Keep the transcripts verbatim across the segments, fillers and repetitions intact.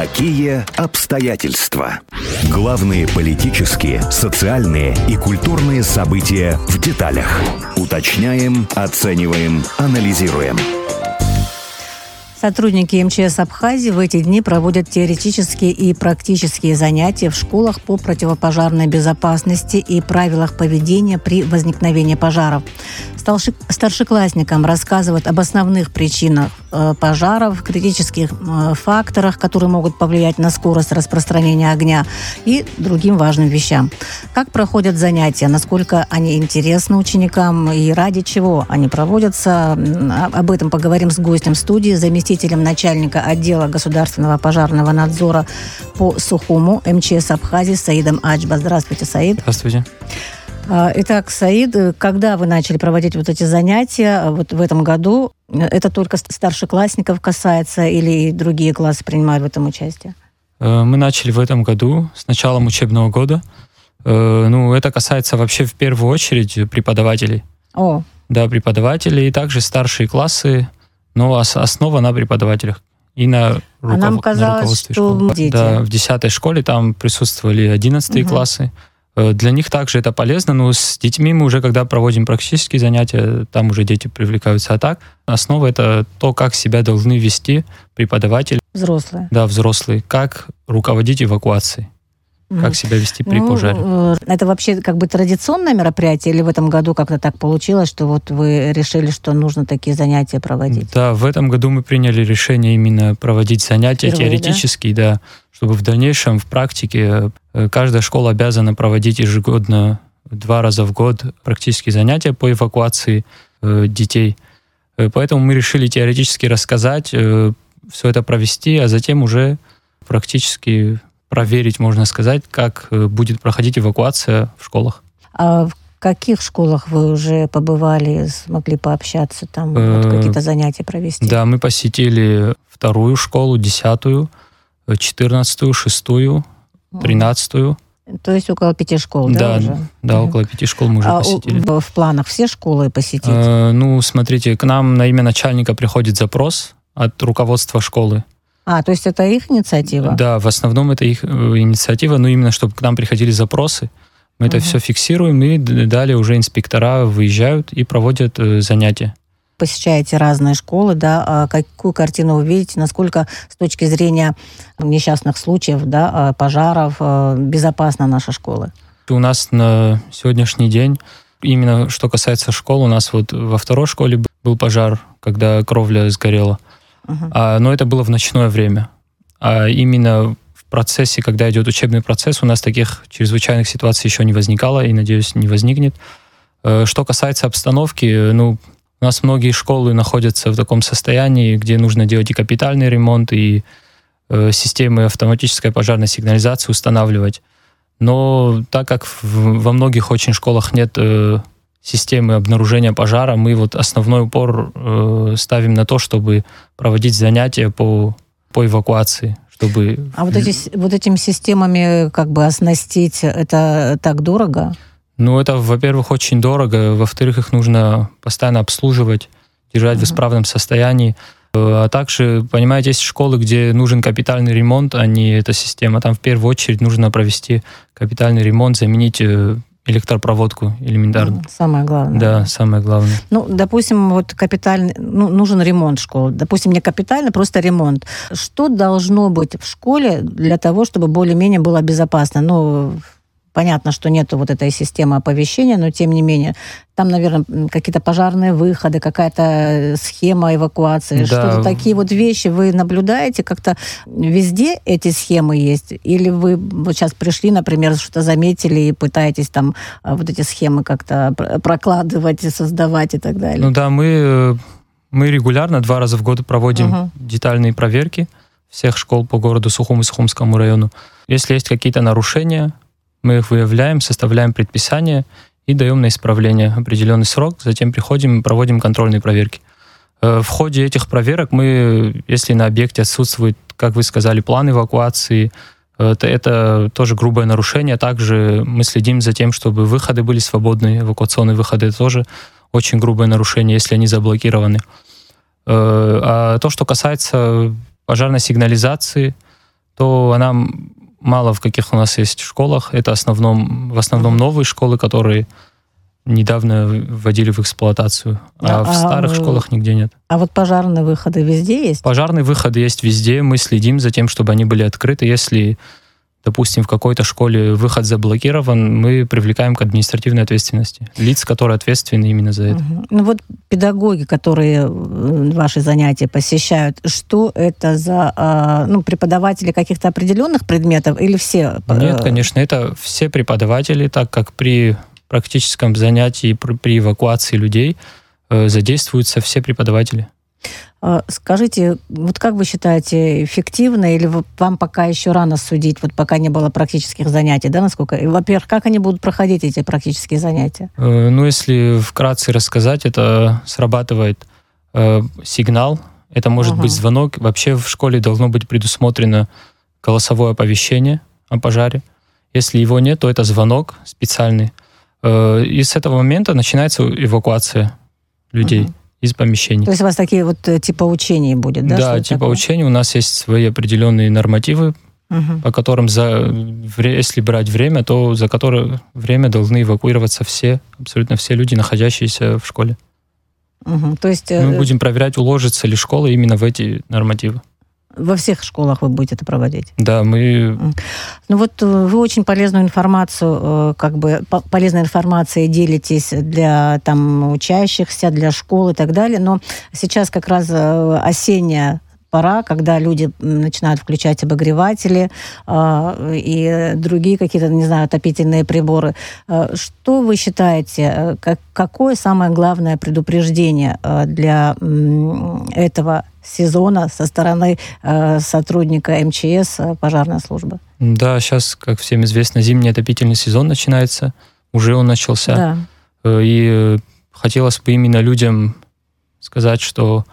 Такие обстоятельства. Главные политические, социальные и культурные события в деталях. Уточняем, оцениваем, анализируем. Сотрудники эм че эс Абхазии в эти дни проводят теоретические и практические занятия в школах по противопожарной безопасности и правилах поведения при возникновении пожаров. Старшеклассникам рассказывают об основных причинах пожаров, критических факторах, которые могут повлиять на скорость распространения огня и другим важным вещам. Как проходят занятия, насколько они интересны ученикам и ради чего они проводятся. Об этом поговорим с гостем студии, заместителем начальника отдела государственного пожарного надзора по Сухуму эм че эс Абхазии Саидом Аджба. Здравствуйте, Саид. Здравствуйте. Итак, Саид, когда вы начали проводить вот эти занятия вот в этом году? Это только старшеклассников касается или и другие классы принимают в этом участие? Мы начали в этом году, с началом учебного года. Ну, это касается вообще в первую очередь преподавателей. О. Да, преподавателей, и также старшие классы, но основа на преподавателях и на, руков... а нам казалось, на руководстве что школы. дети. Да, в десятой школе там присутствовали одиннадцатые угу. классы. Для них также это полезно, но с детьми мы уже, когда проводим практические занятия, там уже дети привлекаются. А так, основа — это то, как себя должны вести преподаватели. Взрослые. Да, взрослые. Как руководить эвакуацией. Mm-hmm. Как себя вести при ну, пожаре. Это вообще как бы традиционное мероприятие, или в этом году как-то так получилось, что вот вы решили, что нужно такие занятия проводить? Да, в этом году мы приняли решение именно проводить занятия Впервые, теоретические, да? да, чтобы в дальнейшем в практике каждая школа обязана проводить ежегодно два раза в год практические занятия по эвакуации э, детей. Поэтому мы решили теоретически рассказать, э, все это провести, а затем уже практически проверить, можно сказать, как будет проходить эвакуация в школах. А в каких школах вы уже побывали, смогли пообщаться, там э, вот какие-то занятия провести? Да, мы посетили вторую школу, десятую, четырнадцатую, шестую, тринадцатую. То есть около пяти школ, да, да уже? Да, mm-hmm. около пяти школ мы уже а посетили. В, в планах все школы посетить? Э, ну, смотрите, к нам на имя начальника приходит запрос от руководства школы. А, то есть это их инициатива? Да, в основном это их инициатива, но именно чтобы к нам приходили запросы. Мы mm-hmm. это все фиксируем, и далее уже инспектора выезжают и проводят э, занятия. Посещаете разные школы, да, а какую картину вы видите, насколько с точки зрения несчастных случаев, да, пожаров, безопасна наша школа? У нас на сегодняшний день, именно что касается школ, у нас вот во второй школе был пожар, когда кровля сгорела, uh-huh. а, но это было в ночное время. А именно в процессе, когда идет учебный процесс, у нас таких чрезвычайных ситуаций еще не возникало и, надеюсь, не возникнет. Что касается обстановки, ну, у нас многие школы находятся в таком состоянии, где нужно делать и капитальный ремонт, и э, системы автоматической пожарной сигнализации устанавливать. Но так как в, во многих очень школах нет э, системы обнаружения пожара, мы вот основной упор э, ставим на то, чтобы проводить занятия по, по эвакуации. Чтобы... А вот, эти, вот этими системами как бы оснастить, это так дорого? Ну, это, во-первых, очень дорого, во-вторых, их нужно постоянно обслуживать, держать uh-huh. в исправном состоянии. А также, понимаете, есть школы, где нужен капитальный ремонт, а не эта система. Там в первую очередь нужно провести капитальный ремонт, заменить электропроводку элементарно. Самое главное. Да, самое главное. Ну, допустим, вот капитальный, ну, нужен ремонт школы. Допустим, не капитальный, просто ремонт. Что должно быть в школе для того, чтобы более-менее было безопасно? Ну, понятно, что нету вот этой системы оповещения, но тем не менее, там, наверное, какие-то пожарные выходы, какая-то схема эвакуации, да. Что-то такие вот вещи вы наблюдаете, как-то везде эти схемы есть? Или вы вот сейчас пришли, например, что-то заметили и пытаетесь там вот эти схемы как-то прокладывать, создавать и так далее? Ну да, мы, мы регулярно два раза в год проводим uh-huh. детальные проверки всех школ по городу Сухум и Сухумскому району. Если есть какие-то нарушения, мы их выявляем, составляем предписание и даем на исправление определенный срок. Затем приходим и проводим контрольные проверки. В ходе этих проверок мы, если на объекте отсутствует, как вы сказали, план эвакуации, это, это тоже грубое нарушение. Также мы следим за тем, чтобы выходы были свободные, эвакуационные выходы. Это тоже очень грубое нарушение, если они заблокированы. А то, что касается пожарной сигнализации, то она мало в каких у нас есть школах. Это основном, в основном новые школы, которые недавно вводили в эксплуатацию. А, а в старых а, школах нигде нет. А вот пожарные выходы везде есть? Пожарные выходы есть везде. Мы следим за тем, чтобы они были открыты. Если, допустим, в какой-то школе выход заблокирован, мы привлекаем к административной ответственности лиц, которые ответственны именно за это. Угу. Ну вот педагоги, которые ваши занятия посещают, что это за ну, преподаватели каких-то определенных предметов или все? Нет, конечно, это все преподаватели, так как при практическом занятии, при, при эвакуации людей э, задействуются все преподаватели. Скажите, вот как вы считаете, эффективно или вам пока еще рано судить, вот пока не было практических занятий, да, насколько? И, во-первых, как они будут проходить, эти практические занятия? Э, ну, если вкратце рассказать, это срабатывает э, сигнал, это может ага. быть звонок. Вообще в школе должно быть предусмотрено голосовое оповещение о пожаре. Если его нет, то это звонок специальный. И с этого момента начинается эвакуация людей угу. из помещений. То есть у вас такие вот типа учений будет, да? Да, типа такое? Учений. У нас есть свои определенные нормативы, угу. по которым, за, если брать время, то за которое время должны эвакуироваться все, абсолютно все люди, находящиеся в школе. Угу. То есть... Мы будем проверять, уложится ли школа именно в эти нормативы. Во всех школах вы будете это проводить? Да, мы... Ну вот вы очень полезную информацию, как бы полезной информацией делитесь для там учащихся, для школ и так далее, но сейчас как раз осенняя пора, когда люди начинают включать обогреватели э, и другие какие-то, не знаю, отопительные приборы. Э, что вы считаете, как, какое самое главное предупреждение э, для э, этого сезона со стороны э, сотрудника эм че эс, э, пожарной службы? Да, сейчас, как всем известно, зимний отопительный сезон начинается. Уже он начался. Да. Э, и хотелось бы именно людям сказать, что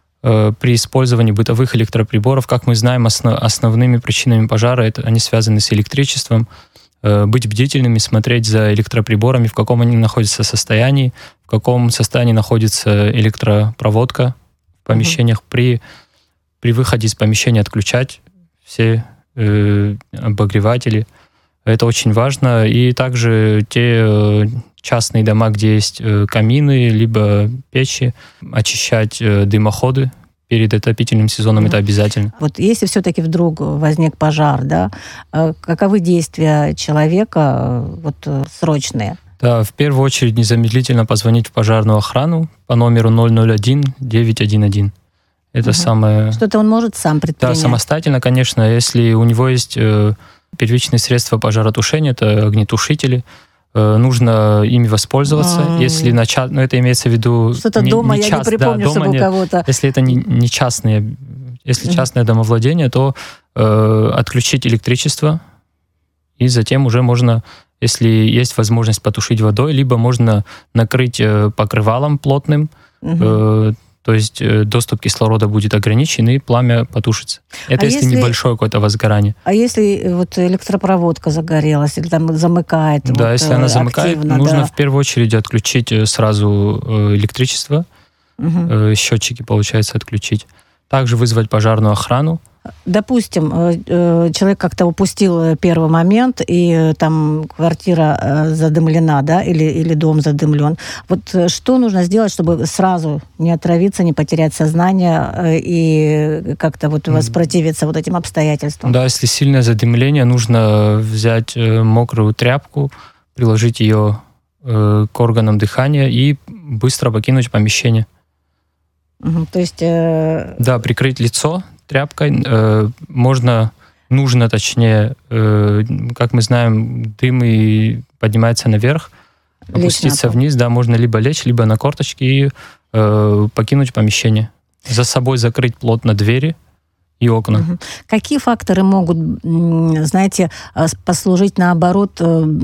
при использовании бытовых электроприборов, как мы знаем, основ, основными причинами пожара это, они связаны с электричеством. Быть бдительными, смотреть за электроприборами, в каком они находятся состоянии, в каком состоянии находится электропроводка в помещениях. Mm-hmm. При, при выходе из помещения отключать все э, обогреватели. Это очень важно. И также те э, частные дома, где есть э, камины, либо печи, очищать э, дымоходы перед отопительным сезоном, mm-hmm. это обязательно. Вот если все-таки вдруг возник пожар, да, э, каковы действия человека э, вот, э, срочные? Да, в первую очередь незамедлительно позвонить в пожарную охрану по номеру ноль ноль один девять один один. Это угу. самое... Что-то он может сам предпринять? Да, самостоятельно, конечно. Если у него есть э, первичные средства пожаротушения, это огнетушители, э, нужно ими воспользоваться. А-а-а. Если на ча... ну, это имеется в виду... Что-то не, дома, не я част... не припомню, да, чтобы у кого-то... Если это не, не частные, если угу. частное домовладение, то э, отключить электричество, и затем уже можно, если есть возможность, потушить водой, либо можно накрыть э, покрывалом плотным, угу. э, то есть доступ кислорода будет ограничен, и пламя потушится. Это а если, если небольшое какое-то возгорание. А если вот электропроводка загорелась, или там замыкает? Да, вот, если она замыкает, активно, нужно да. в первую очередь отключить сразу электричество, угу. счетчики, получается, отключить. Также вызвать пожарную охрану. Допустим, человек как-то упустил первый момент, и там квартира задымлена, да, или, или дом задымлен. Вот что нужно сделать, чтобы сразу не отравиться, не потерять сознание и как-то вот воспротивиться вот этим обстоятельствам? Да, если сильное задымление, нужно взять мокрую тряпку, приложить ее к органам дыхания и быстро покинуть помещение. Угу, то есть... Э... Да, прикрыть лицо тряпкой. Э, можно, нужно, точнее, э, как мы знаем, дым и поднимается наверх, лечь опуститься на вниз. Да, можно либо лечь, либо на корточки и э, покинуть помещение. За собой закрыть плотно двери и окна. Угу. Какие факторы могут, знаете, послужить, наоборот,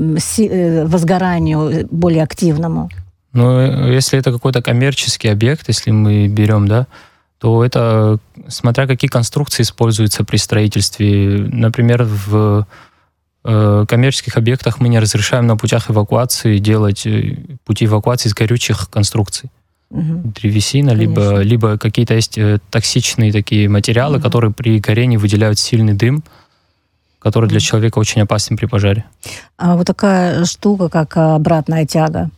возгоранию более активному? Ну, если это какой-то коммерческий объект, если мы берем, да, то это смотря какие конструкции используются при строительстве. Например, в э, коммерческих объектах мы не разрешаем на путях эвакуации делать пути эвакуации из горючих конструкций. Угу. Древесина, либо, либо какие-то есть токсичные такие материалы, угу. которые при горении выделяют сильный дым. который для человека очень опасен при пожаре. А вот такая штука, как обратная тяга.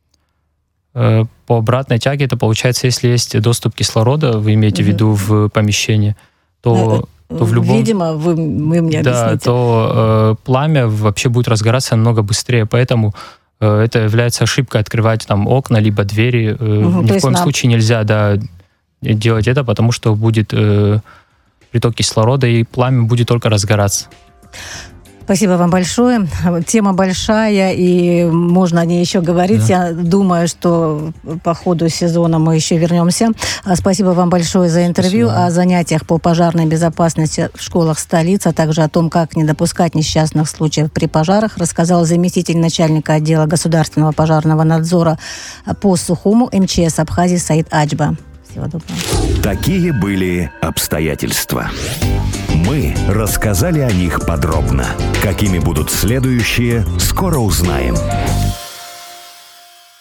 По обратной тяге это получается, если есть доступ кислорода, вы имеете угу. в виду в помещении, то, то в любом... Видимо, вы, вы мне да, объясните. то э, пламя вообще будет разгораться намного быстрее, поэтому э, это является ошибкой открывать там окна либо двери. Э, угу, ни в коем на... случае нельзя да, делать это, потому что будет э, приток кислорода, и пламя будет только разгораться. Спасибо вам большое. Тема большая, и можно о ней еще говорить. Да. Я думаю, что по ходу сезона мы еще вернемся. Спасибо вам большое за интервью. Спасибо. О занятиях по пожарной безопасности в школах столицы, а также о том, как не допускать несчастных случаев при пожарах, рассказал заместитель начальника отдела государственного пожарного надзора по Сухуму эм че эс Абхазии Саид Аджба. Всего доброго. Такие были обстоятельства. Мы рассказали о них подробно. Какими будут следующие, скоро узнаем.